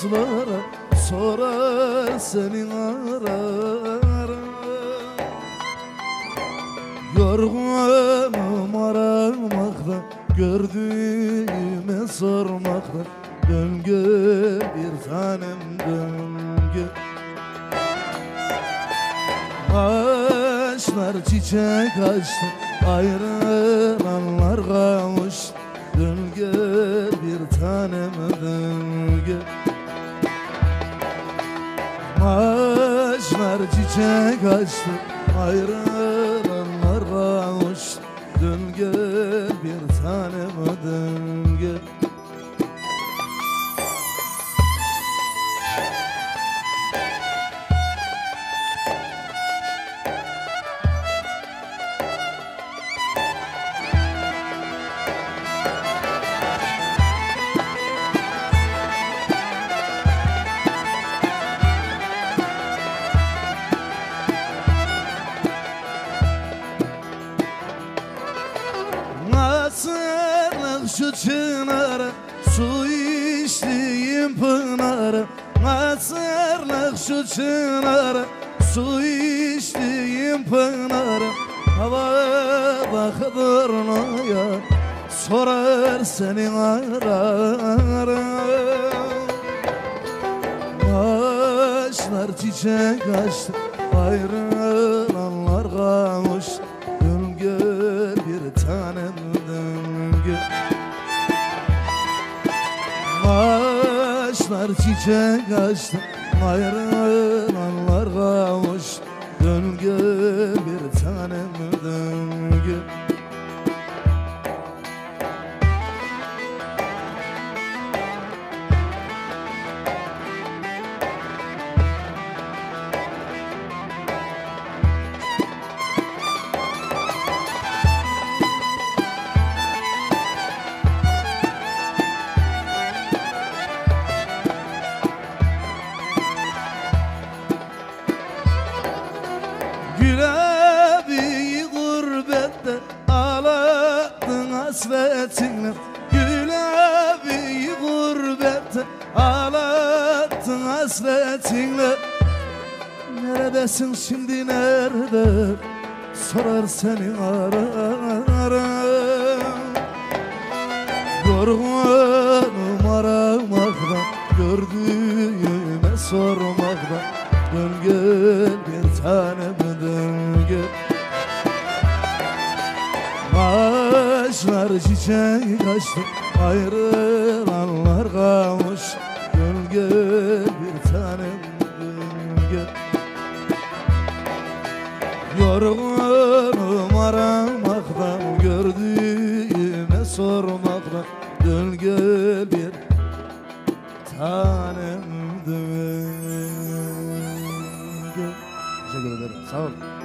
bulutlara sorar senin arar. Yorgunum aramaktan, gördüğüme sormaktan. Dön gel bir tanem dön gel. Ağaçlar çiçek açtı, ayrılanlar kavuştu. Dön gel bir tanem dön gel. Ağaçlar çiçek açtı, ayrılanlar kavuştu. Dön gel bir tanem dön gel. Nasırlık şu çınara, su içtiğim pınara. Nasırlık şu çınara, su içtiğim pınara. Havada kıdırmaya sorar senin arar. Ağaçlar çiçek açtı, ayrılanlar kavuştu. Dön gel bir tanem dön gel. Ağaçlar çiçek açtı, ayrılanlar kavuştu. Dön gel bir tanem dön gel. Gülebi gurbette ağladın hasretinle. Gülebi gurbette ağladın hasretinle. Neredesin şimdi nerede sorar senin arar. Yorgunum aramaktan, gördüğüme sormaktan. Dön gel bir tanem dön gel. Ağaçlar çiçek açtı, ayrılanlar kavuştu. Dön gel bir tanem dön gel. Yorgunum aramaktan, gördüğüme sormaktan. Dön gel bir tanem dön gel. Teşekkür ederim. Sağ ol.